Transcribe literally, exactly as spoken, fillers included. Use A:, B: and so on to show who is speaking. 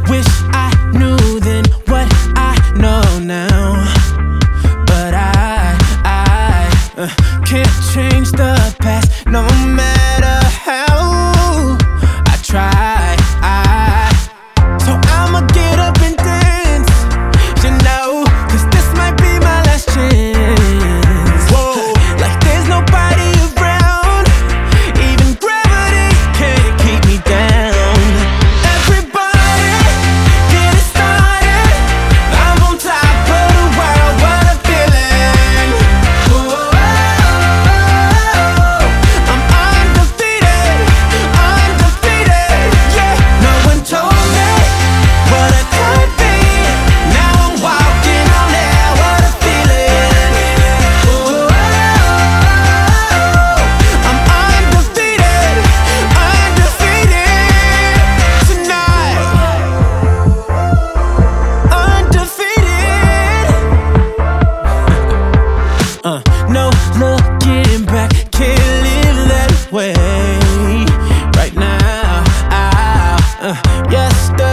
A: Wish I knew then what I know now, but I, I uh, can't change the past no matter how I try. I, so I'ma get up and dance, you know, 'cause this might be my last chance. Whoa, like there's nobody around, even gravity can't keep me down. Everybody, get it started. I'm on top of the world, what a feeling. Whoa, I'm undefeated, undefeated, yeah. No one told me what I could be. Now I'm walking on air, what a feeling. Whoa, I'm undefeated, undefeated tonight. Undefeated. Uh, no looking back, can't live that way. Right now, I, uh, yesterday.